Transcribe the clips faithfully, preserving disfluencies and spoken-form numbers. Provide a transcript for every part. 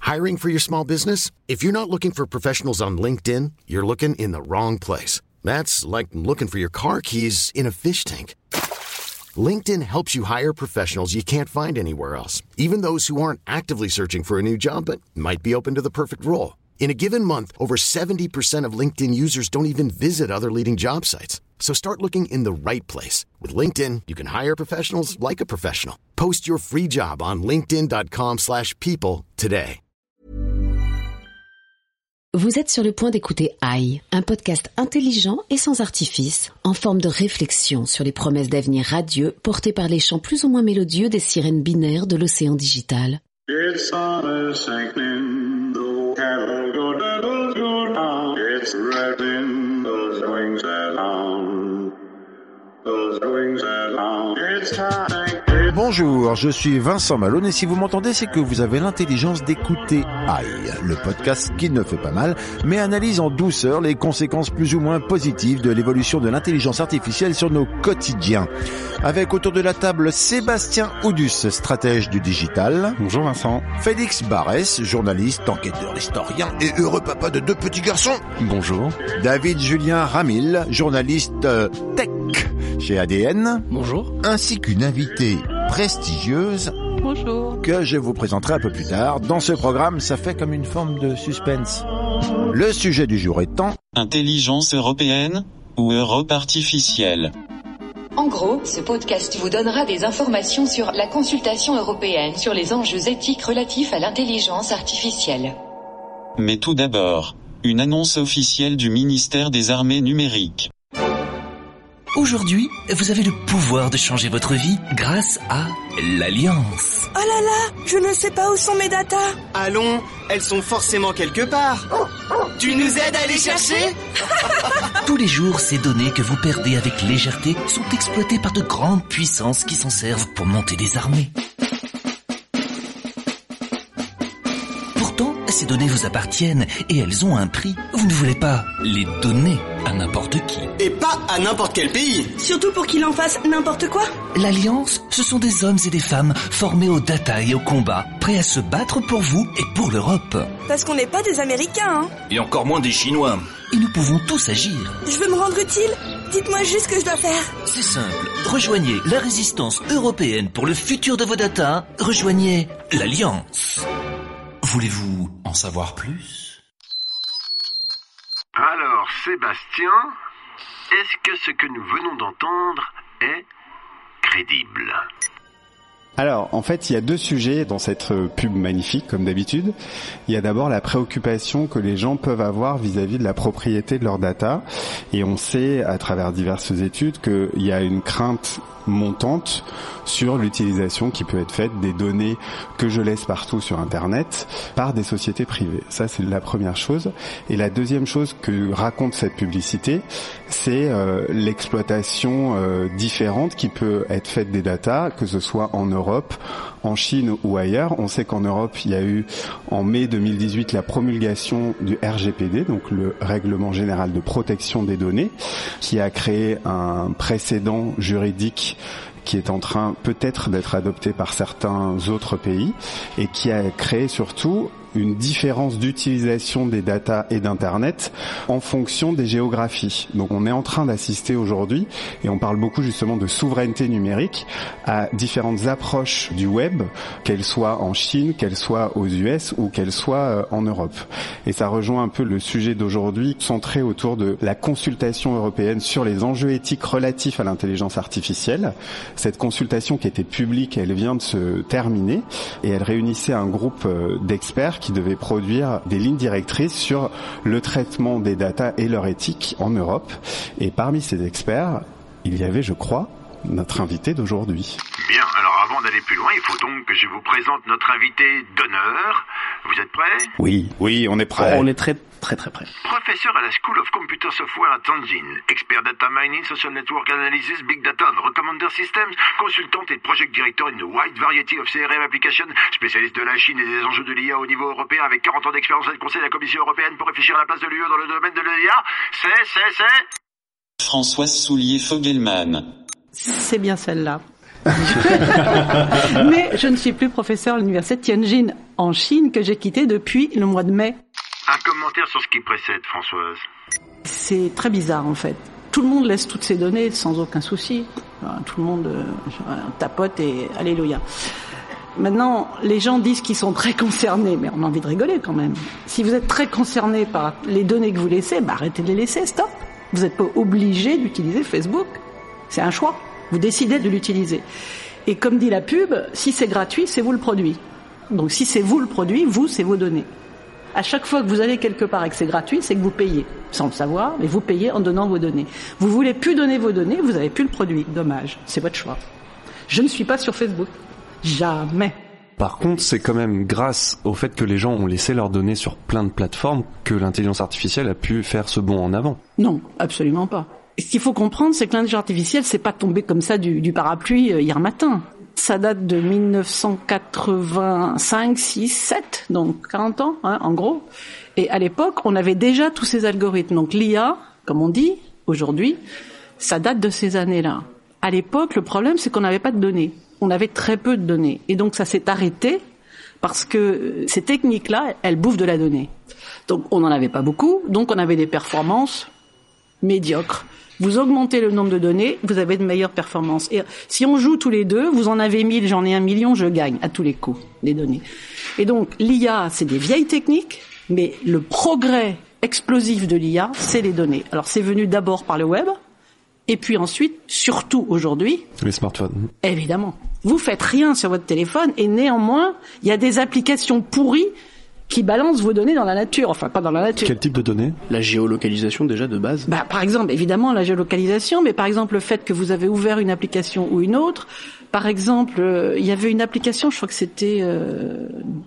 Hiring for your small business? If you're not looking for professionals on LinkedIn, you're looking in the wrong place. That's like looking for your car keys in a fish tank. LinkedIn helps you hire professionals you can't find anywhere else, even those who aren't actively searching for a new job but might be open to the perfect role. In a given month, over seventy percent of LinkedIn users don't even visit other leading job sites. So start looking in the right place. With LinkedIn, you can hire professionals like a professional. Post your free job on linkedin dot com slash people today. Vous êtes sur le point d'écouter Aïe, un podcast intelligent et sans artifice, en forme de réflexion sur les promesses d'avenir radieux portées par les chants plus ou moins mélodieux des sirènes binaires de l'océan digital. It's on a sinking, the cattle go down, go down. It's wrapping those wings around, those wings around. It's time. Bonjour, je suis Vincent Malone et si vous m'entendez, c'est que vous avez l'intelligence d'écouter Aïe, le podcast qui ne fait pas mal, mais analyse en douceur les conséquences plus ou moins positives de l'évolution de l'intelligence artificielle sur nos quotidiens. Avec autour de la table Sébastien Oudus, stratège du digital. Bonjour Vincent. Félix Barès, journaliste, enquêteur, historien et heureux papa de deux petits garçons. Bonjour. David Julien Ramil, journaliste euh, tech chez A D N. Bonjour. Ainsi qu'une invitée prestigieuse. Bonjour. Que je vous présenterai un peu plus tard. Dans ce programme, ça fait comme une forme de suspense. Le sujet du jour étant... Intelligence européenne ou Europe artificielle. En gros, ce podcast vous donnera des informations sur la consultation européenne sur les enjeux éthiques relatifs à l'intelligence artificielle. Mais tout d'abord, une annonce officielle du ministère des Armées numériques. Aujourd'hui, vous avez le pouvoir de changer votre vie grâce à l'Alliance. Oh là là, je ne sais pas où sont mes datas. Allons, elles sont forcément quelque part. Tu nous aides à les chercher? Tous les jours, ces données que vous perdez avec légèreté sont exploitées par de grandes puissances qui s'en servent pour monter des armées. Pourtant, ces données vous appartiennent et elles ont un prix. Vous ne voulez pas les donner à n'importe qui. Et pas à n'importe quel pays. Surtout pour qu'il en fasse n'importe quoi. L'Alliance, ce sont des hommes et des femmes formés au data et au combat, prêts à se battre pour vous et pour l'Europe. Parce qu'on n'est pas des Américains, hein. Et encore moins des Chinois. Et nous pouvons tous agir. Je veux me rendre utile. Dites-moi juste ce que je dois faire. C'est simple. Rejoignez la résistance européenne pour le futur de vos data. Rejoignez l'Alliance. Voulez-vous en savoir plus? Alors, Sébastien, est-ce que ce que nous venons d'entendre est crédible? Alors, en fait, il y a deux sujets dans cette pub magnifique, comme d'habitude. Il y a d'abord la préoccupation que les gens peuvent avoir vis-à-vis de la propriété de leurs data. Et on sait, à travers diverses études, qu'il y a une crainte montante sur l'utilisation qui peut être faite des données que je laisse partout sur Internet par des sociétés privées. Ça, c'est la première chose. Et la deuxième chose que raconte cette publicité, c'est euh, l'exploitation euh, différente qui peut être faite des data, que ce soit en Europe, en Chine ou ailleurs. On sait qu'en Europe, il y a eu en mai deux mille dix-huit la promulgation du R G P D, donc le Règlement général de protection des données, qui a créé un précédent juridique qui est en train peut-être d'être adopté par certains autres pays et qui a créé surtout une différence d'utilisation des data et d'Internet en fonction des géographies. Donc on est en train d'assister aujourd'hui, et on parle beaucoup justement de souveraineté numérique, à différentes approches du web, qu'elles soient en Chine, qu'elles soient aux U S ou qu'elles soient en Europe. Et ça rejoint un peu le sujet d'aujourd'hui, centré autour de la consultation européenne sur les enjeux éthiques relatifs à l'intelligence artificielle. Cette consultation qui était publique, elle vient de se terminer, et elle réunissait un groupe d'experts qui devait produire des lignes directrices sur le traitement des data et leur éthique en Europe. Et parmi ces experts, il y avait, je crois, notre invité d'aujourd'hui. Bien, alors avant d'aller plus loin, il faut donc que je vous présente notre invité d'honneur. Vous êtes prêts? Oui, oui, on est prêts. On est très, très, très prêts. Professeur à la School of Computer Software à Tianjin, expert data mining, social network analysis, big data and recommender systems, consultant et project director in a wide variety of C R M applications, spécialiste de la Chine et des enjeux de l'I A au niveau européen avec quarante ans d'expérience à le Conseil de la Commission européenne pour réfléchir à la place de l'U E dans le domaine de l'I A. C'est, c'est, c'est... Françoise Soulier-Fogelman. C'est bien celle-là. Mais je ne suis plus professeur à l'université de Tianjin en Chine que j'ai quitté depuis le mois de mai. Un commentaire sur ce qui précède, Françoise. C'est très bizarre en fait. Tout le monde laisse toutes ses données sans aucun souci. Tout le monde euh, tapote et alléluia. Maintenant, les gens disent qu'ils sont très concernés, mais on a envie de rigoler quand même. Si vous êtes très concerné par les données que vous laissez, bah arrêtez de les laisser, stop. Vous n'êtes pas obligé d'utiliser Facebook. C'est un choix. Vous décidez de l'utiliser. Et comme dit la pub, si c'est gratuit, c'est vous le produit. Donc si c'est vous le produit, vous, c'est vos données. À chaque fois que vous allez quelque part et que c'est gratuit, c'est que vous payez. Sans le savoir, mais vous payez en donnant vos données. Vous voulez plus donner vos données, vous n'avez plus le produit. Dommage. C'est votre choix. Je ne suis pas sur Facebook. Jamais. Par contre, c'est quand même grâce au fait que les gens ont laissé leurs données sur plein de plateformes que l'intelligence artificielle a pu faire ce bond en avant. Non, absolument pas. Et ce qu'il faut comprendre, c'est que l'intelligence artificielle, c'est pas tombé comme ça du, du parapluie euh, hier matin. Ça date de dix-neuf cent quatre-vingt-cinq, six, sept, donc quarante ans, hein, en gros. Et à l'époque, on avait déjà tous ces algorithmes. Donc l'I A, comme on dit aujourd'hui, ça date de ces années-là. À l'époque, le problème, c'est qu'on n'avait pas de données. On avait très peu de données. Et donc ça s'est arrêté parce que ces techniques-là, elles bouffent de la donnée. Donc on n'en avait pas beaucoup, donc on avait des performances médiocres. Vous augmentez le nombre de données, vous avez de meilleures performances. Et si on joue tous les deux, vous en avez mille, j'en ai un million, je gagne à tous les coups, les données. Et donc l'I A, c'est des vieilles techniques, mais le progrès explosif de l'I A, c'est les données. Alors c'est venu d'abord par le web, et puis ensuite, surtout aujourd'hui, les smartphones. Évidemment. Vous faites rien sur votre téléphone et néanmoins, il y a des applications pourries qui balancent vos données dans la nature. Enfin, pas dans la nature. Quel type de données ? La géolocalisation déjà de base. Bah, par exemple, évidemment, la géolocalisation, mais par exemple, le fait que vous avez ouvert une application ou une autre. Par exemple, euh, il y avait une application, je crois que c'était... Euh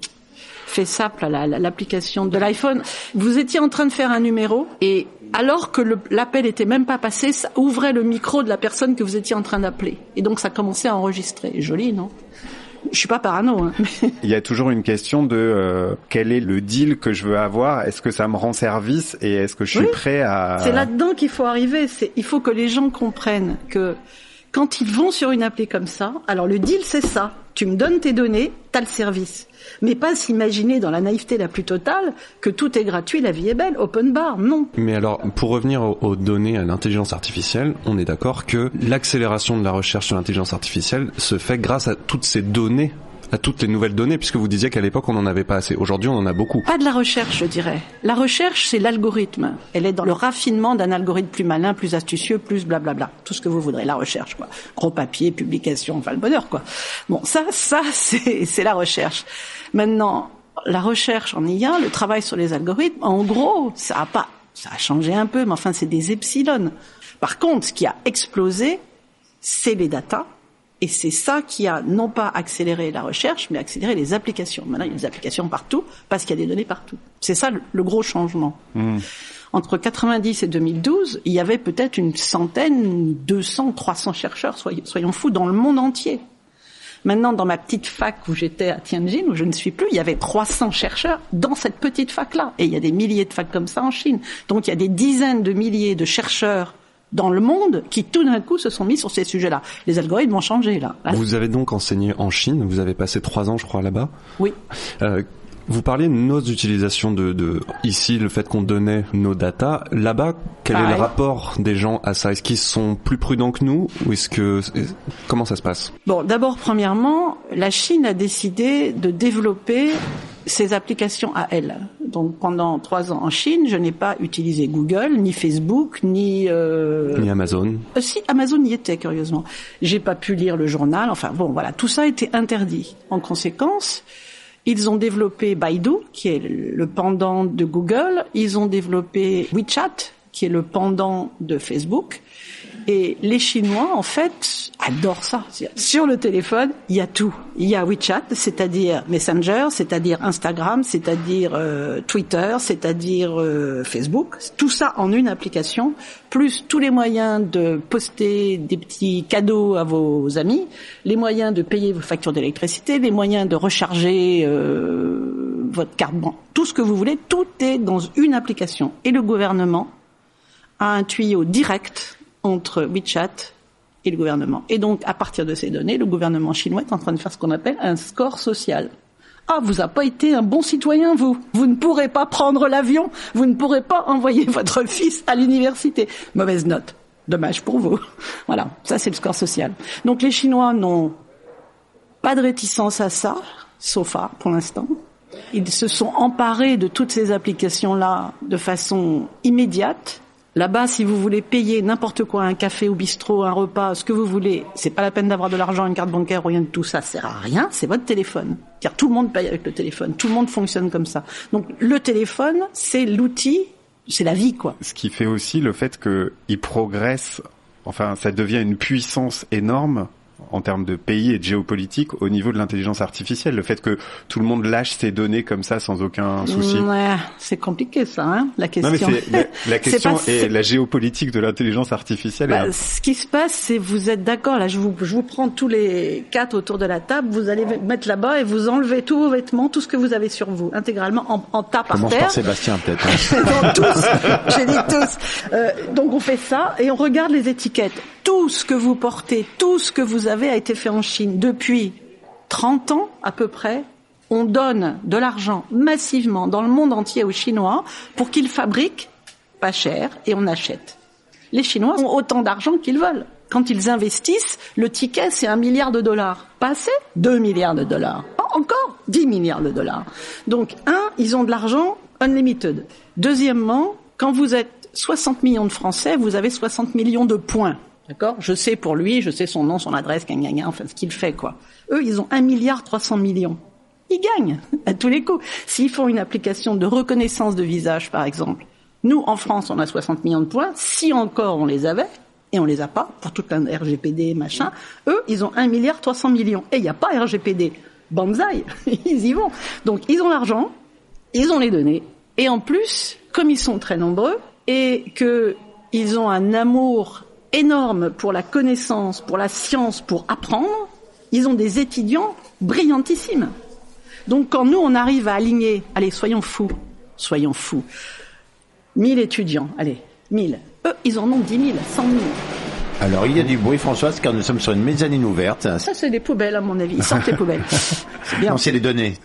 FaceApp, la, la, l'application de l'iPhone. Vous étiez en train de faire un numéro et alors que le, l'appel était même pas passé, ça ouvrait le micro de la personne que vous étiez en train d'appeler. Et donc ça commençait à enregistrer. Joli, non ? Je suis pas parano. Hein. Il y a toujours une question de euh, quel est le deal que je veux avoir ? Est-ce que ça me rend service et est-ce que je suis oui, prêt à... C'est là-dedans qu'il faut arriver. C'est, il faut que les gens comprennent que quand ils vont sur une appli comme ça, alors le deal c'est ça. Tu me donnes tes données, t'as le service. Mais pas s'imaginer dans la naïveté la plus totale que tout est gratuit, la vie est belle, open bar, non. Mais alors, pour revenir aux, aux données, à l'intelligence artificielle, on est d'accord que l'accélération de la recherche sur l'intelligence artificielle se fait grâce à toutes ces données, à toutes les nouvelles données, puisque vous disiez qu'à l'époque on n'en avait pas assez. Aujourd'hui on en a beaucoup. Pas de la recherche, je dirais. La recherche, c'est l'algorithme. Elle est dans le raffinement d'un algorithme plus malin, plus astucieux, plus blablabla. Tout ce que vous voudrez. La recherche, quoi. Gros papier, publication, enfin le bonheur, quoi. Bon, ça, ça, c'est, c'est la recherche. Maintenant, la recherche en I A, le travail sur les algorithmes, en gros, ça a pas, ça a changé un peu, mais enfin c'est des epsilon. Par contre, ce qui a explosé, c'est les datas. Et c'est ça qui a non pas accéléré la recherche, mais accéléré les applications. Maintenant, il y a des applications partout, parce qu'il y a des données partout. C'est ça le, le gros changement. Mmh. Entre quatre-vingt-dix et deux mille douze, il y avait peut-être une centaine, deux cents, trois cents chercheurs, soyons, soyons fous, dans le monde entier. Maintenant, dans ma petite fac où j'étais à Tianjin, où je ne suis plus, il y avait trois cents chercheurs dans cette petite fac-là. Et il y a des milliers de facs comme ça en Chine. Donc il y a des dizaines de milliers de chercheurs dans le monde qui tout d'un coup se sont mis sur ces sujets-là. Les algorithmes vont changer là. là. Vous avez donc enseigné en Chine, vous avez passé trois ans je crois là-bas. Oui. Euh, vous parliez de nos utilisations de, de ici, le fait qu'on donnait nos datas. Là-bas, quel Pareil. est le rapport des gens à ça ? Est-ce qu'ils sont plus prudents que nous ou est-ce que comment ça se passe ? Bon, d'abord, premièrement, la Chine a décidé de développer ses applications à elle. Donc pendant trois ans en Chine, je n'ai pas utilisé Google, ni Facebook, ni euh... ni Amazon. Euh, si Amazon y était curieusement. J'ai pas pu lire le journal. Enfin bon, voilà, tout ça était interdit. En conséquence, ils ont développé Baidu, qui est le pendant de Google. Ils ont développé WeChat, qui est le pendant de Facebook. Et les Chinois, en fait, adorent ça. Sur le téléphone, il y a tout. Il y a WeChat, c'est-à-dire Messenger, c'est-à-dire Instagram, c'est-à-dire euh, Twitter, c'est-à-dire euh, Facebook. Tout ça en une application, plus tous les moyens de poster des petits cadeaux à vos amis, les moyens de payer vos factures d'électricité, les moyens de recharger euh, votre carte bancaire. Tout ce que vous voulez, tout est dans une application. Et le gouvernement a un tuyau direct entre WeChat et le gouvernement. Et donc, à partir de ces données, le gouvernement chinois est en train de faire ce qu'on appelle un score social. Ah, vous n'avez pas été un bon citoyen, vous. Vous ne pourrez pas prendre l'avion. Vous ne pourrez pas envoyer votre fils à l'université. Mauvaise note. Dommage pour vous. Voilà, ça c'est le score social. Donc les Chinois n'ont pas de réticence à ça, sauf à, pour l'instant. Ils se sont emparés de toutes ces applications-là de façon immédiate. Là-bas, si vous voulez payer n'importe quoi, un café au bistrot, un repas, ce que vous voulez, c'est pas la peine d'avoir de l'argent, une carte bancaire, rien de tout ça, ça sert à rien, c'est votre téléphone. Car tout le monde paye avec le téléphone, tout le monde fonctionne comme ça. Donc le téléphone, c'est l'outil, c'est la vie, quoi. Ce qui fait aussi le fait qu'il progresse, enfin, ça devient une puissance énorme en termes de pays et de géopolitique au niveau de l'intelligence artificielle. Le fait que tout le monde lâche ses données comme ça sans aucun souci. Ouais, c'est compliqué ça, hein, la question. Non, mais c'est, la, la question c'est pas, est c'est... la géopolitique de l'intelligence artificielle. Bah, est un... Ce qui se passe, c'est vous êtes d'accord, là je vous, je vous prends tous les quatre autour de la table, vous allez mettre là-bas et vous enlevez tous vos vêtements, tout ce que vous avez sur vous, intégralement en, en tas par terre. Commence par Sébastien peut-être. Hein. Non, tous, j'ai dit tous. Euh, donc on fait ça et on regarde les étiquettes. Tout ce que vous portez, tout ce que vous avez a été fait en Chine depuis trente ans à peu près. On donne de l'argent massivement dans le monde entier aux Chinois pour qu'ils fabriquent pas cher et on achète. Les Chinois ont autant d'argent qu'ils veulent. Quand ils investissent, le ticket c'est un milliard de dollars. Pas assez ? Deux milliards de dollars. Pas encore ? Dix milliards de dollars. Donc, un, ils ont de l'argent unlimited. Deuxièmement, quand vous êtes soixante millions de Français, vous avez soixante millions de points. D'accord ? Je sais pour lui, je sais son nom, son adresse, gna, gna, gna, enfin ce qu'il fait, quoi. Eux, ils ont un milliard trois cents millions. Ils gagnent à tous les coups. S'ils font une application de reconnaissance de visage, par exemple, nous, en France, on a soixante millions de points. Si encore on les avait, et on les a pas, pour tout un R G P D, machin, eux, ils ont un milliard trois cents millions. Et il n'y a pas R G P D. Banzai, ils y vont. Donc, ils ont l'argent, ils ont les données. Et en plus, comme ils sont très nombreux, et qu'ils ont un amour énorme pour la connaissance, pour la science, pour apprendre, ils ont des étudiants brillantissimes. Donc quand nous, on arrive à aligner, allez, soyons fous, soyons fous, mille étudiants, allez, mille, eux, ils en ont dix mille, cent mille. Alors, il y a du bruit, Françoise, car nous sommes sur une mezzanine ouverte. Ça, c'est des poubelles, à mon avis. Ils sortent les poubelles. C'est bien. Non, c'est les données.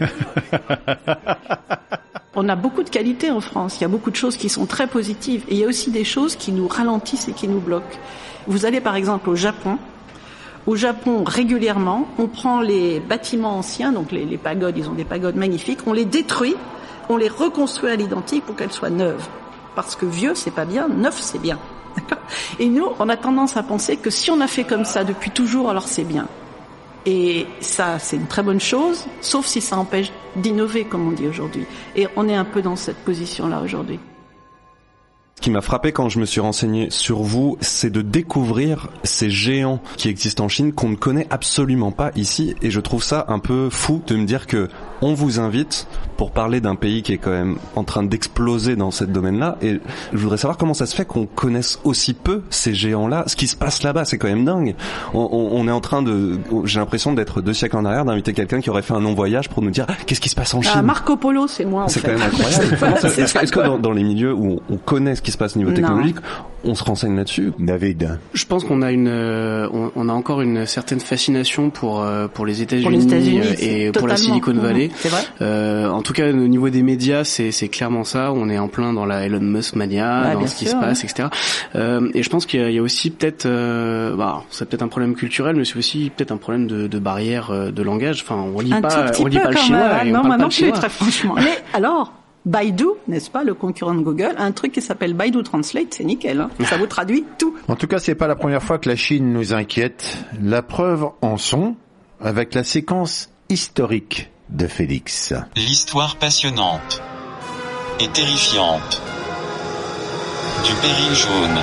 On a beaucoup de qualités en France. Il y a beaucoup de choses qui sont très positives. Et il y a aussi des choses qui nous ralentissent et qui nous bloquent. Vous allez, par exemple, au Japon. Au Japon, régulièrement, on prend les bâtiments anciens, donc les, les pagodes, ils ont des pagodes magnifiques, on les détruit, on les reconstruit à l'identique pour qu'elles soient neuves. Parce que vieux, c'est pas bien, neuf, c'est bien. D'accord ? Et nous, on a tendance à penser que si on a fait comme ça depuis toujours, alors c'est bien. Et ça, c'est une très bonne chose, sauf si ça empêche d'innover, comme on dit aujourd'hui. Et on est un peu dans cette position-là aujourd'hui. Ce qui m'a frappé quand je me suis renseigné sur vous, c'est de découvrir ces géants qui existent en Chine qu'on ne connaît absolument pas ici. Et je trouve ça un peu fou de me dire que on vous invite pour parler d'un pays qui est quand même en train d'exploser dans ce domaine-là. Et je voudrais savoir comment ça se fait qu'on connaisse aussi peu ces géants-là. Ce qui se passe là-bas, c'est quand même dingue. On, on, on est en train de, j'ai l'impression d'être deux siècles en arrière, d'inviter quelqu'un qui aurait fait un long voyage pour nous dire qu'est-ce qui se passe en Chine. Ah, Marco Polo, c'est moi en c'est fait. C'est quand même incroyable. Voilà, c'est est-ce, est-ce que dans, dans les milieux où on connaît ce qui se passe au niveau technologique, non. on se renseigne là-dessus? David. Je pense qu'on a une, euh, on, on a encore une certaine fascination pour euh, pour les États-Unis, pour les États-Unis et totalement. Pour la Silicon Valley. Mmh, c'est vrai. Euh, en tout cas, au niveau des médias, c'est c'est clairement ça. On est en plein dans la Elon Musk mania, ouais, dans ce qui sûr, se passe, ouais. et cetera. Euh, et je pense qu'il y a, il y a aussi peut-être, euh, bah, c'est peut-être un problème culturel, mais c'est aussi peut-être un problème de, de barrière de langage. Enfin, on lit un pas, on lit pas le chinois. Même, et non, on parle moi pas non le chinois. plus, très franchement. Mais alors. Baidu, n'est-ce pas, le concurrent de Google, un truc qui s'appelle Baidu Translate, c'est nickel, hein. Ça vous traduit tout. En tout cas, c'est pas la première fois que la Chine nous inquiète. La preuve en sont avec la séquence historique de Félix. L'histoire passionnante et terrifiante du péril jaune.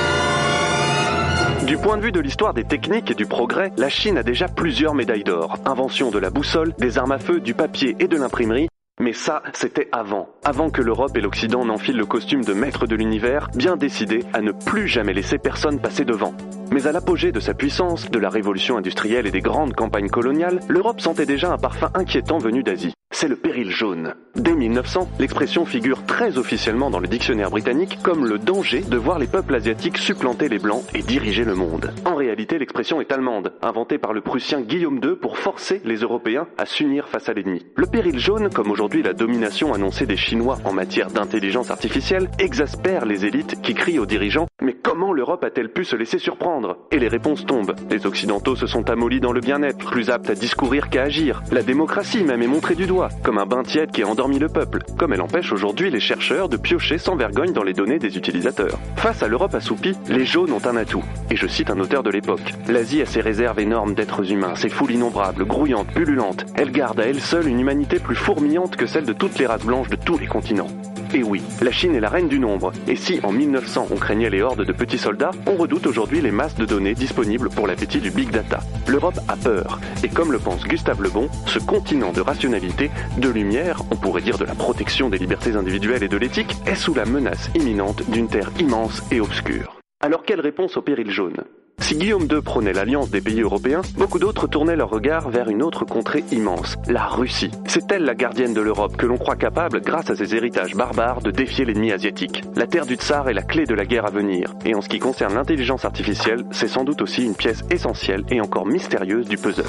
Du point de vue de l'histoire des techniques et du progrès, la Chine a déjà plusieurs médailles d'or. Invention de la boussole, des armes à feu, du papier et de l'imprimerie. Mais ça, c'était avant. Avant que l'Europe et l'Occident n'enfilent le costume de maître de l'univers, bien décidés à ne plus jamais laisser personne passer devant. Mais à l'apogée de sa puissance, de la révolution industrielle et des grandes campagnes coloniales, l'Europe sentait déjà un parfum inquiétant venu d'Asie. c'est le péril jaune. Dès mille neuf cents, l'expression figure très officiellement dans le dictionnaire britannique comme le danger de voir les peuples asiatiques supplanter les blancs et diriger le monde. En réalité, l'expression est allemande, inventée par le Prussien Guillaume deux pour forcer les Européens à s'unir face à l'ennemi. Le péril jaune, comme aujourd'hui la domination annoncée des Chinois en matière d'intelligence artificielle, exaspère les élites qui crient aux dirigeants « Mais comment l'Europe a-t-elle pu se laisser surprendre ?» Et les réponses tombent. Les Occidentaux se sont amollis dans le bien-être, plus aptes à discourir qu'à agir. La démocratie même est montrée du doigt, comme un bain tiède qui a endormi le peuple, comme elle empêche aujourd'hui les chercheurs de piocher sans vergogne dans les données des utilisateurs. Face à l'Europe assoupie, les jaunes ont un atout. Et je cite un auteur de l'époque. L'Asie a ses réserves énormes d'êtres humains, ses foules innombrables, grouillantes, pullulantes. Elle garde à elle seule une humanité plus fourmillante que celle de toutes les races blanches de tous les continents. Et oui, la Chine est la reine du nombre. Et si, en mille neuf cents, on craignait les hordes de petits soldats, on redoute aujourd'hui les masses de données disponibles pour l'appétit du big data. L'Europe a peur. Et comme le pense Gustave Le Bon, ce continent de rationalité, de lumière, on pourrait dire de la protection des libertés individuelles et de l'éthique, est sous la menace imminente d'une terre immense et obscure. Alors quelle réponse au péril jaune ? Si Guillaume deux prônait l'alliance des pays européens, beaucoup d'autres tournaient leur regard vers une autre contrée immense, la Russie. C'est elle la gardienne de l'Europe que l'on croit capable, grâce à ses héritages barbares, de défier l'ennemi asiatique. La terre du tsar est la clé de la guerre à venir. Et en ce qui concerne l'intelligence artificielle, c'est sans doute aussi une pièce essentielle et encore mystérieuse du puzzle.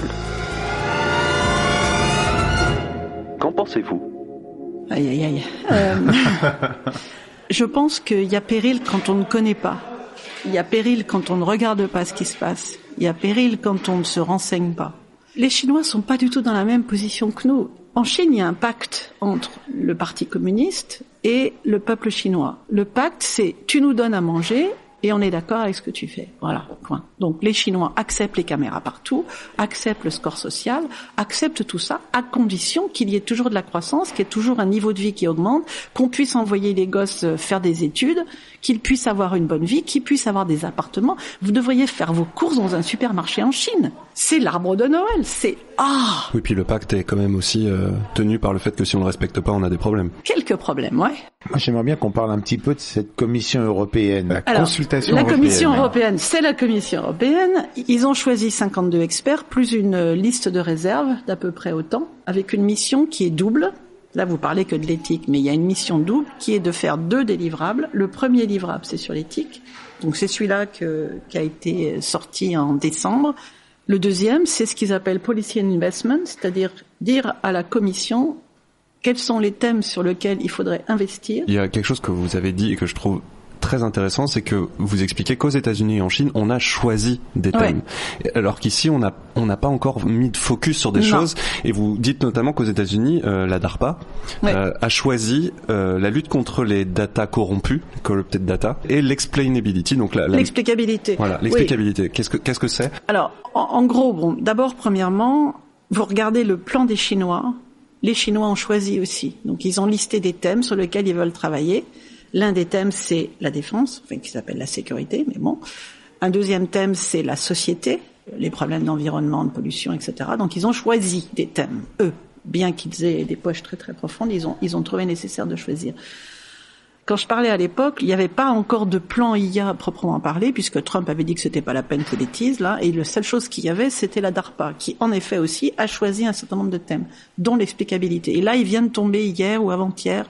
Qu'en pensez-vous ? Aïe aïe aïe. Euh, je pense qu'il y a péril quand on ne connaît pas. Il y a péril quand on ne regarde pas ce qui se passe. Il y a péril quand on ne se renseigne pas. Les Chinois sont pas du tout dans la même position que nous. En Chine, il y a un pacte entre le Parti communiste et le peuple chinois. Le pacte, c'est tu nous donnes à manger et on est d'accord avec ce que tu fais. Voilà, point. Donc les Chinois acceptent les caméras partout, acceptent le score social, acceptent tout ça à condition qu'il y ait toujours de la croissance, qu'il y ait toujours un niveau de vie qui augmente, qu'on puisse envoyer les gosses faire des études, qu'ils puissent avoir une bonne vie, qu'ils puissent avoir des appartements. Vous devriez faire vos courses dans un supermarché en Chine. C'est l'arbre de Noël, c'est ah. Oui, puis le pacte est quand même aussi euh, tenu par le fait que si on ne le respecte pas, on a des problèmes. Quelques problèmes, ouais. Moi, j'aimerais bien qu'on parle un petit peu de cette commission européenne, la Alors, consultation la européenne. La commission européenne, c'est la commission européenne. Ils ont choisi cinquante-deux experts, plus une liste de réserves d'à peu près autant, avec une mission qui est double. Là, vous parlez que de l'éthique, mais il y a une mission double qui est de faire deux délivrables. Le premier livrable, c'est sur l'éthique. Donc, c'est celui-là que, qui a été sorti en décembre. Le deuxième, c'est ce qu'ils appellent Policy and Investment, c'est-à-dire dire à la Commission quels sont les thèmes sur lesquels il faudrait investir. Il y a quelque chose que vous avez dit et que je trouve très intéressant, c'est que vous expliquez qu'aux États-Unis et en Chine, on a choisi des thèmes, ouais. Alors qu'ici, on n'a on n'a pas encore mis de focus sur des non. choses. Et vous dites notamment qu'aux États-Unis, euh, la DARPA ouais. euh, a choisi euh, la lutte contre les data corrompus, corrupted data, et l'explainability, donc la, la l'explicabilité. Voilà, l'explicabilité. Oui. Qu'est-ce que qu'est-ce que c'est ? Alors, en, en gros, bon, d'abord, premièrement, vous regardez le plan des Chinois. Les Chinois ont choisi aussi. Donc, ils ont listé des thèmes sur lesquels ils veulent travailler. L'un des thèmes, c'est la défense, enfin, qui s'appelle la sécurité, mais bon. Un deuxième thème, c'est la société, les problèmes d'environnement, de pollution, et cetera. Donc, ils ont choisi des thèmes, eux. Bien qu'ils aient des poches très, très profondes, ils ont, ils ont trouvé nécessaire de choisir. Quand je parlais à l'époque, il n'y avait pas encore de plan I A proprement parlé, puisque Trump avait dit que c'était pas la peine qu'il les tease, là, et la seule chose qu'il y avait, c'était la DARPA, qui, en effet aussi, a choisi un certain nombre de thèmes, dont l'explicabilité. Et là, il vient de tomber hier ou avant-hier,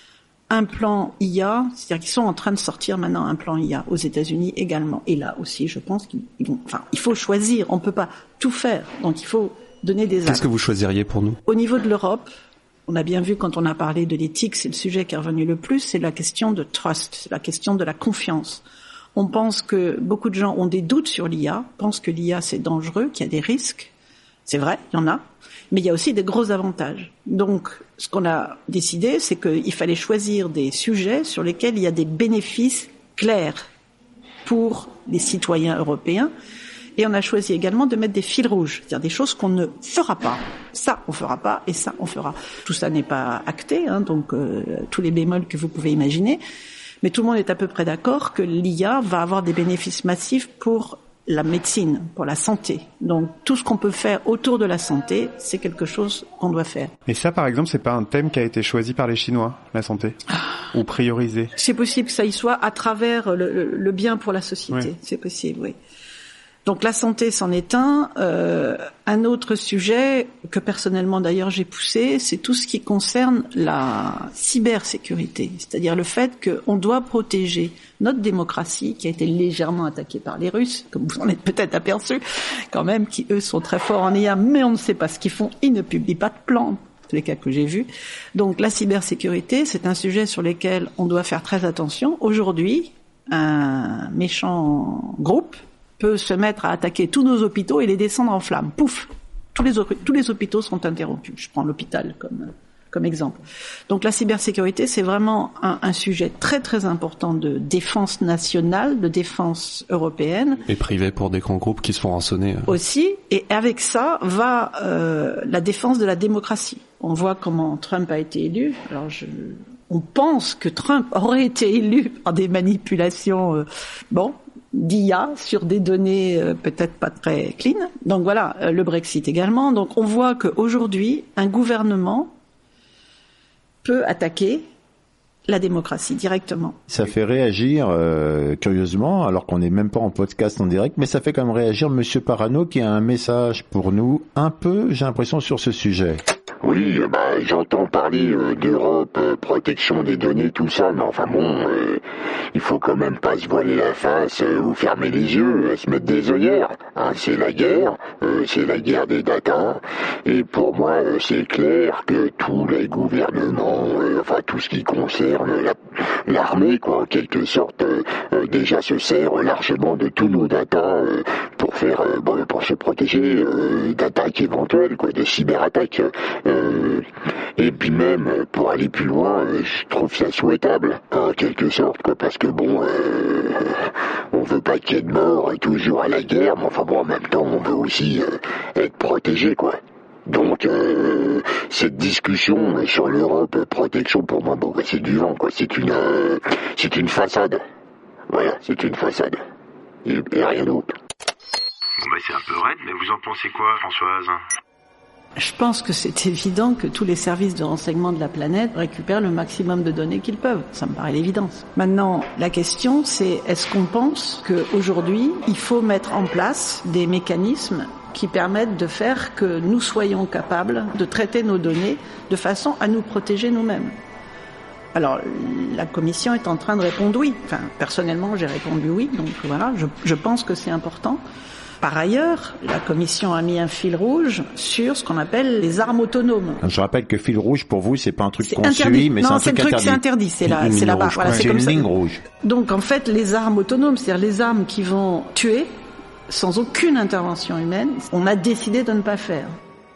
un plan I A, c'est-à-dire qu'ils sont en train de sortir maintenant un plan I A aux États-Unis également. Et là aussi, je pense qu'ils vont, enfin, il faut choisir. On peut pas tout faire. Donc, il faut donner des axes. Qu'est-ce que vous choisiriez pour nous? Au niveau de l'Europe, on a bien vu quand on a parlé de l'éthique, c'est le sujet qui est revenu le plus, c'est la question de trust, c'est la question de la confiance. On pense que beaucoup de gens ont des doutes sur l'I A, pensent que l'I A c'est dangereux, qu'il y a des risques. C'est vrai, il y en a. Mais il y a aussi des gros avantages. Donc, ce qu'on a décidé, c'est qu'il fallait choisir des sujets sur lesquels il y a des bénéfices clairs pour les citoyens européens. Et on a choisi également de mettre des fils rouges, c'est-à-dire des choses qu'on ne fera pas. Ça, on fera pas, et ça, on fera. Tout ça n'est pas acté, hein, donc euh, tous les bémols que vous pouvez imaginer. Mais tout le monde est à peu près d'accord que l'I A va avoir des bénéfices massifs pour la médecine, pour la santé. Donc tout ce qu'on peut faire autour de la santé, c'est quelque chose qu'on doit faire. Et ça, par exemple, c'est pas un thème qui a été choisi par les Chinois, la santé, ou priorisé? C'est possible que ça y soit à travers le, le, le bien pour la société. Oui. C'est possible, oui. Donc la santé c'en est un. Euh, un autre sujet que personnellement d'ailleurs j'ai poussé, c'est tout ce qui concerne la cybersécurité, c'est-à-dire le fait qu'on doit protéger notre démocratie qui a été légèrement attaquée par les Russes, comme vous en êtes peut-être aperçu, quand même, qui eux sont très forts en I A, mais on ne sait pas ce qu'ils font, ils ne publient pas de plan, tous les cas que j'ai vus. Donc la cybersécurité, c'est un sujet sur lequel on doit faire très attention. Aujourd'hui, un méchant groupe peut se mettre à attaquer tous nos hôpitaux et les descendre en flammes. Pouf, tous les tous les hôpitaux sont interrompus. Je prends l'hôpital comme comme exemple. Donc la cybersécurité, c'est vraiment un, un sujet très très important de défense nationale, de défense européenne. Et privé pour des grands groupes qui se font rançonner. Aussi, et avec ça va euh, la défense de la démocratie. On voit comment Trump a été élu. Alors je on pense que Trump aurait été élu par des manipulations, euh, bon, d'I A sur des données euh, peut-être pas très clean. Donc voilà, euh, le Brexit également. Donc on voit qu'aujourd'hui, un gouvernement peut attaquer la démocratie directement. Ça fait réagir, euh, curieusement, alors qu'on n'est même pas en podcast en direct, mais ça fait quand même réagir Monsieur Parano qui a un message pour nous, un peu, j'ai l'impression, sur ce sujet. Oui, euh, bah, j'entends parler euh, d'Europe, euh, protection des données, tout ça, mais enfin bon, euh, il faut quand même pas se voiler la face euh, ou fermer les yeux, euh, se mettre des œillères. Hein, c'est la guerre, euh, c'est la guerre des data, et pour moi, euh, c'est clair que tous les gouvernements, euh, enfin tout ce qui concerne la, l'armée, quoi, en quelque sorte, euh, euh, déjà se sert largement de tous nos data euh, pour faire, euh, bon, pour se protéger euh, d'attaques éventuelles, quoi, de cyberattaques. Euh, et puis même, pour aller plus loin, euh, je trouve ça souhaitable, en quelque sorte, quoi, parce que bon, euh, on veut pas qu'il y ait de morts et toujours à la guerre, mais enfin bon, en même temps, on veut aussi euh, être protégé, quoi. Donc, euh, cette discussion sur l'Europe, protection, pour moi, bon, bah, c'est du vent, quoi. C'est une, euh, c'est une façade. Voilà, c'est une façade. Et, et rien d'autre. Bon, bah, c'est un peu raide, mais vous en pensez quoi, Françoise ? Je pense que c'est évident que tous les services de renseignement de la planète récupèrent le maximum de données qu'ils peuvent. Ça me paraît l'évidence. Maintenant, la question, c'est est-ce qu'on pense qu'aujourd'hui, il faut mettre en place des mécanismes qui permettent de faire que nous soyons capables de traiter nos données de façon à nous protéger nous-mêmes. Alors, la Commission est en train de répondre oui. Enfin, personnellement, j'ai répondu oui. Donc voilà, je, je pense que c'est important. Par ailleurs, la Commission a mis un fil rouge sur ce qu'on appelle les armes autonomes. Je rappelle que fil rouge, pour vous, c'est pas un truc qu'on interdit. suit, mais non, c'est un truc, truc interdit. C'est interdit, c'est là, c'est là-bas. Voilà, c'est, c'est comme une ça. ligne rouge. Donc, en fait, les armes autonomes, c'est-à-dire les armes qui vont tuer sans aucune intervention humaine, on a décidé de ne pas faire.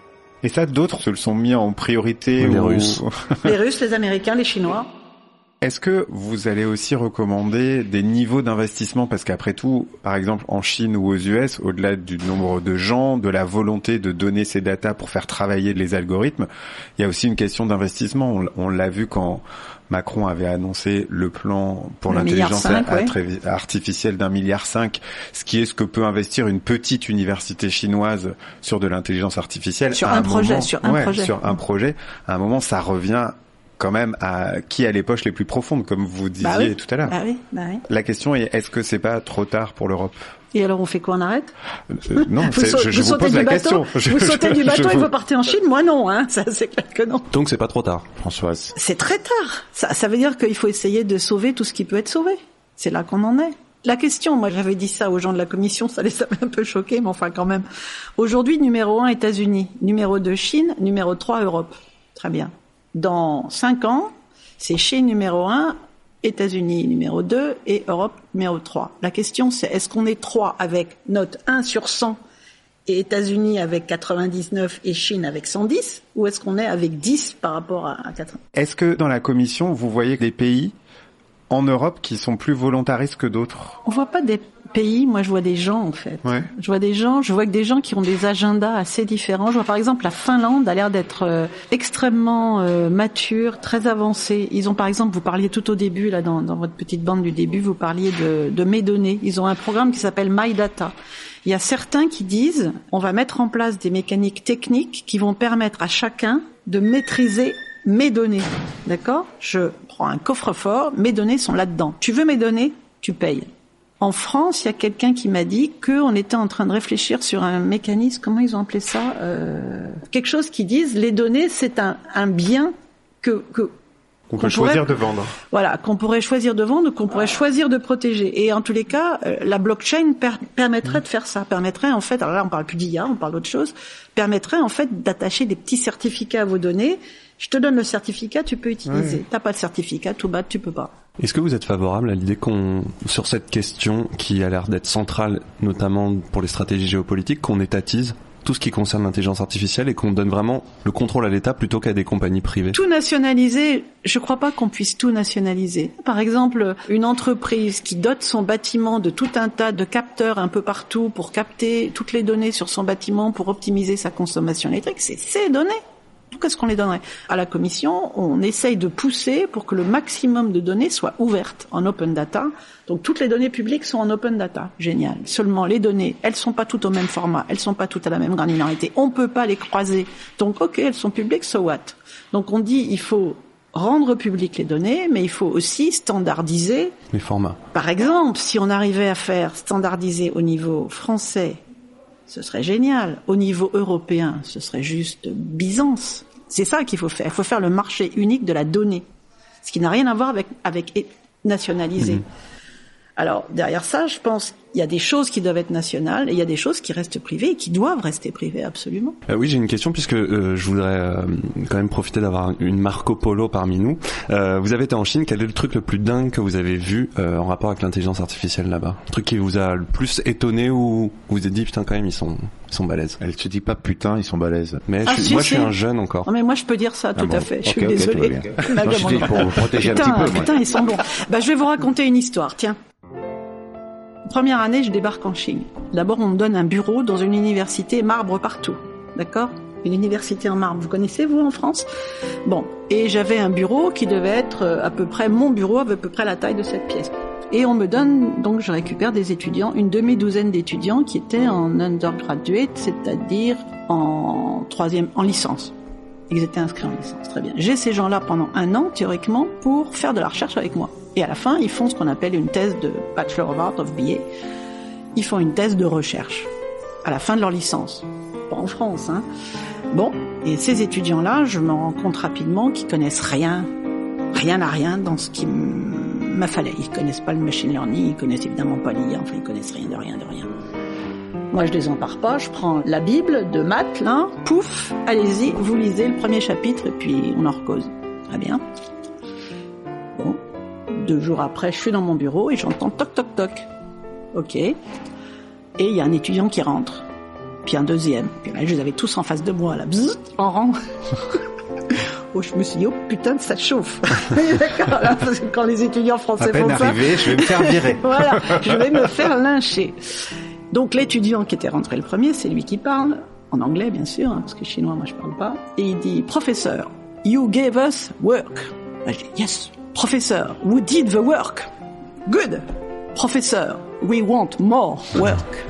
Et ça, d'autres se le sont mis en priorité. Les ou... Russes. Les Russes, les Américains, les Chinois. Est-ce que vous allez aussi recommander des niveaux d'investissement, parce qu'après tout, par exemple en Chine ou aux U S, au-delà du nombre de gens, de la volonté de donner ces datas pour faire travailler les algorithmes, il y a aussi une question d'investissement. On, on l'a vu quand Macron avait annoncé le plan pour un l'intelligence cinq, a- ouais. artificielle d'un milliard cinq, ce qui est ce que peut investir une petite université chinoise sur de l'intelligence artificielle. Sur à un projet, moment, sur un ouais, projet. sur un projet. À un moment, ça revient quand même à qui a les poches les plus profondes, comme vous disiez bah oui. tout à l'heure. Bah oui, bah oui. La question est, est-ce que c'est pas trop tard pour l'Europe ? Et alors on fait quoi, on arrête euh, Non, vous, c'est, sa- je, je vous, vous sautez pose du la bateau, question. Je, vous sautez je, du bateau je et vous... vous partez en Chine, moi non, hein, ça c'est clair que non. Donc c'est pas trop tard, Françoise. C'est très tard. Ça, ça veut dire qu'il faut essayer de sauver tout ce qui peut être sauvé. C'est là qu'on en est. La question, moi j'avais dit ça aux gens de la commission, ça les avait un peu choqués, mais enfin quand même. Aujourd'hui, numéro un, États-Unis. Numéro deux, Chine. Numéro trois, Europe. Très bien. Dans cinq ans, c'est Chine numéro un, États-Unis numéro deux et Europe numéro trois. La question, c'est est-ce qu'on est trois avec note un sur cent et États-Unis avec quatre-vingt-dix-neuf et Chine avec cent dix, ou est-ce qu'on est avec dix par rapport à quatre-vingts ? Est-ce que dans la commission, vous voyez des pays en Europe qui sont plus volontaristes que d'autres ? On voit pas des pays, moi je vois des gens en fait. Ouais. Je vois des gens, je vois que des gens qui ont des agendas assez différents. Je vois par exemple la Finlande a l'air d'être euh, extrêmement euh, mature, très avancée. Ils ont par exemple, vous parliez tout au début là dans, dans votre petite bande du début, vous parliez de, de mes données. Ils ont un programme qui s'appelle My Data. Il y a certains qui disent on va mettre en place des mécaniques techniques qui vont permettre à chacun de maîtriser mes données. D'accord ? Je prends un coffre-fort, mes données sont là-dedans. Tu veux mes données ? Tu payes. En France, il y a quelqu'un qui m'a dit qu'on était en train de réfléchir sur un mécanisme, comment ils ont appelé ça, euh, quelque chose qui dise les données, c'est un, un bien que, que qu'on, qu'on peut choisir pourrait, de vendre. Voilà, qu'on pourrait choisir de vendre, qu'on pourrait choisir de protéger. Et en tous les cas, euh, la blockchain per, permettrait mmh. de faire ça, permettrait en fait, alors là on parle plus d'I A, on parle d'autre chose, permettrait en fait d'attacher des petits certificats à vos données. Je te donne le certificat, tu peux utiliser. Oui. T'as pas de certificat, tout bas, tu peux pas. Est-ce que vous êtes favorable à l'idée qu'on, sur cette question qui a l'air d'être centrale, notamment pour les stratégies géopolitiques, qu'on étatise tout ce qui concerne l'intelligence artificielle et qu'on donne vraiment le contrôle à l'État plutôt qu'à des compagnies privées? Tout nationaliser, je crois pas qu'on puisse tout nationaliser. Par exemple, une entreprise qui dote son bâtiment de tout un tas de capteurs un peu partout pour capter toutes les données sur son bâtiment pour optimiser sa consommation électrique, c'est ses données. Qu'est-ce qu'on les donnerait? À la Commission, on essaye de pousser pour que le maximum de données soient ouvertes en open data. Donc toutes les données publiques sont en open data. Génial. Seulement les données, elles sont pas toutes au même format, elles sont pas toutes à la même granularité. On peut pas les croiser. Donc ok, elles sont publiques, so what? Donc on dit il faut rendre publiques les données, mais il faut aussi standardiser les formats. Par exemple, si on arrivait à faire standardiser au niveau français, ce serait génial. Au niveau européen, ce serait juste Byzance. C'est ça qu'il faut faire. Il faut faire le marché unique de la donnée. Ce qui n'a rien à voir avec, avec nationaliser. Mmh. Alors, derrière ça, je pense qu'il y a des choses qui doivent être nationales et il y a des choses qui restent privées et qui doivent rester privées, absolument. Euh, oui, j'ai une question puisque euh, je voudrais euh, quand même profiter d'avoir une Marco Polo parmi nous. Euh, vous avez été en Chine, quel est le truc le plus dingue que vous avez vu euh, en rapport avec l'intelligence artificielle là-bas? Le truc qui vous a le plus étonné ou vous vous êtes dit, putain, quand même, ils sont, ils sont balèzes? Elle se dit pas, putain, ils sont balèzes. Mais ah, je suis, si, moi, si. je suis un jeune encore. Non, mais moi, je peux dire ça, tout ah bon. à fait. Je okay, suis okay, désolée. Non, je dis pour vous protéger putain, un petit peu. Putain, moi. ils sont bons. Bah, je vais vous raconter une histoire, tiens. Première année, je débarque en Chine. D'abord, on me donne un bureau dans une université, marbre partout. D'accord? Une université en marbre. Vous connaissez, vous, en France? Bon. Et j'avais un bureau qui devait être à peu près, mon bureau avait à peu près la taille de cette pièce. Et on me donne, donc je récupère des étudiants, une demi-douzaine d'étudiants qui étaient en undergraduate, c'est-à-dire en troisième, en licence. Ils étaient inscrits en licence. Très bien. J'ai ces gens-là pendant un an, théoriquement, pour faire de la recherche avec moi. Et à la fin, ils font ce qu'on appelle une thèse de Bachelor of Art of B A. Ils font une thèse de recherche à la fin de leur licence. Pas en France, hein. Bon, et ces étudiants-là, je me rends compte rapidement qu'ils connaissent rien, rien à rien dans ce qui m'a fallait. Ils connaissent pas le machine learning, ils connaissent évidemment pas l'I A, enfin ils connaissent rien de rien de rien. Moi, je les empare pas, je prends la Bible de maths, là, pouf, allez-y, vous lisez le premier chapitre et puis on en recause. Très bien. Bon. Deux jours après, je suis dans mon bureau et j'entends toc toc toc. Ok. Et il y a un étudiant qui rentre. Puis un deuxième. Puis là, je les avais tous en face de moi, là, bzzz, en rang. Oh, je me suis dit, oh putain, ça chauffe. D'accord, là, parce que quand les étudiants français font ça... À peine arrivé, je vais me faire virer. Voilà, je vais me faire lyncher. Donc l'étudiant qui était rentré le premier, c'est lui qui parle, en anglais bien sûr, hein, parce que chinois, moi je parle pas. Et il dit, professeur, you gave us work. Ben, je dis, yes. Professeur, who did the work? Good. Professeur, we want more work.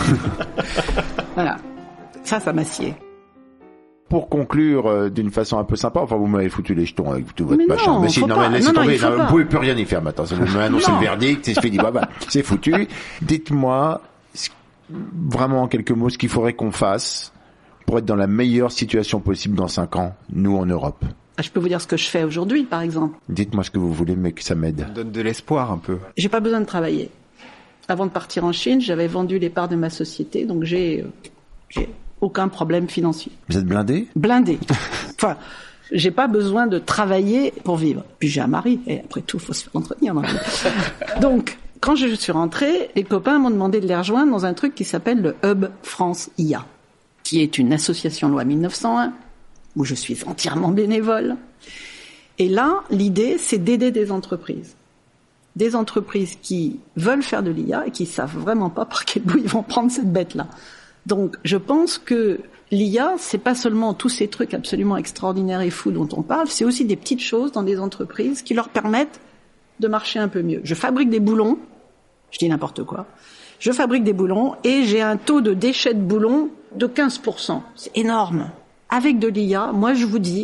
Voilà. Ça, ça m'a scié. Pour conclure euh, d'une façon un peu sympa, enfin vous m'avez foutu les jetons avec tout votre mais machin. Non, mais si, non, pas. mais laissez non, tomber, non, non, vous pouvez plus rien y faire maintenant. Vous m'avez annoncé le verdict, c'est fini, bah, bah, c'est foutu. Dites-moi, vraiment en quelques mots, ce qu'il faudrait qu'on fasse pour être dans la meilleure situation possible dans cinq ans, nous en Europe. Je peux vous dire ce que je fais aujourd'hui, par exemple. Dites-moi ce que vous voulez, mais que ça m'aide. Ça donne de l'espoir un peu. J'ai pas besoin de travailler. Avant de partir en Chine, j'avais vendu les parts de ma société, donc j'ai, euh, j'ai aucun problème financier. Vous êtes blindé? Blindé. Enfin, j'ai pas besoin de travailler pour vivre. Puis j'ai un mari, et après tout, faut se faire entretenir. Donc, quand je suis rentrée, les copains m'ont demandé de les rejoindre dans un truc qui s'appelle le Hub France I A, qui est une association loi mille neuf cent un, où je suis entièrement bénévole. Et là, l'idée, c'est d'aider des entreprises. Des entreprises qui veulent faire de l'I A et qui savent vraiment pas par quel bout ils vont prendre cette bête-là. Donc, je pense que l'I A, c'est pas seulement tous ces trucs absolument extraordinaires et fous dont on parle, c'est aussi des petites choses dans des entreprises qui leur permettent de marcher un peu mieux. Je fabrique des boulons, je dis n'importe quoi, je fabrique des boulons et j'ai un taux de déchets de boulons de quinze pour cent. C'est énorme. Avec de l'I A, moi je vous dis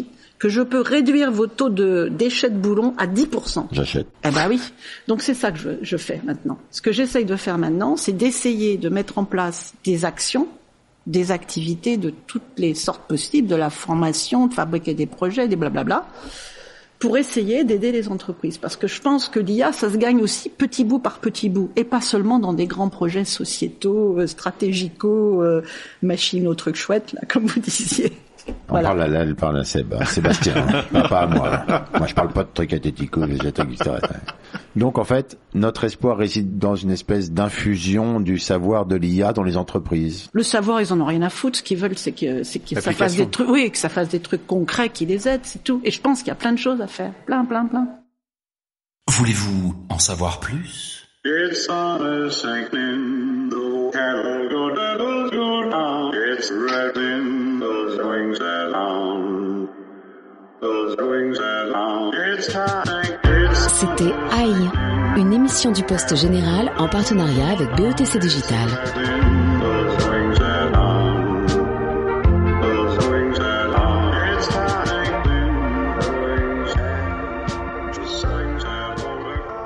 que je peux réduire vos taux de déchets de boulons à dix pour cent. J'achète. Eh ben oui. Donc c'est ça que je, je fais maintenant. Ce que j'essaye de faire maintenant, c'est d'essayer de mettre en place des actions, des activités de toutes les sortes possibles, de la formation, de fabriquer des projets, des blablabla, pour essayer d'aider les entreprises. Parce que je pense que l'I A, ça se gagne aussi petit bout par petit bout, et pas seulement dans des grands projets sociétaux, euh, stratégicaux, euh, machines aux trucs chouettes, là, comme vous disiez. On Voilà. parle à elle parle à Seb, à Sébastien, hein, pas, pas à moi. Là. Moi, je parle pas de trucs athético, végétaux, et cetera. Donc, en fait, notre espoir réside dans une espèce d'infusion du savoir de l'I A dans les entreprises. Le savoir, ils en ont rien à foutre. Ce qu'ils veulent, c'est que, c'est que ça fasse des trucs, oui, que ça fasse des trucs concrets qui les aident, c'est tout. Et je pense qu'il y a plein de choses à faire. Plein, plein, plein. Voulez-vous en savoir plus? It's on a sinking, the cattle go down, go down. It's wrapping those wings along, those wings along. It's time, it's C'était Aïe, une émission du Poste Général en partenariat avec B E T C Digital. those wings along, those wings along. It's time, the wings, just wings along.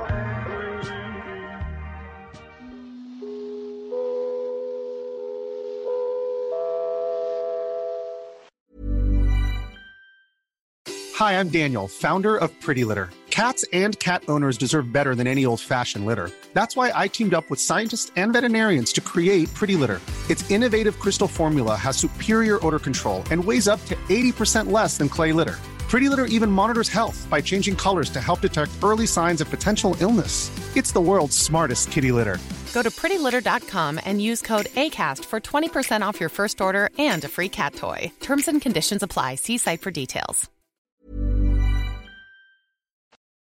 Hi, I'm Daniel, founder of Pretty Litter. Cats and cat owners deserve better than any old-fashioned litter. That's why I teamed up with scientists and veterinarians to create Pretty Litter. Its innovative crystal formula has superior odor control and weighs up to eighty percent less than clay litter. Pretty Litter even monitors health by changing colors to help detect early signs of potential illness. It's the world's smartest kitty litter. Go to pretty litter dot com and use code ACAST for twenty percent off your first order and a free cat toy. Terms and conditions apply. See site for details.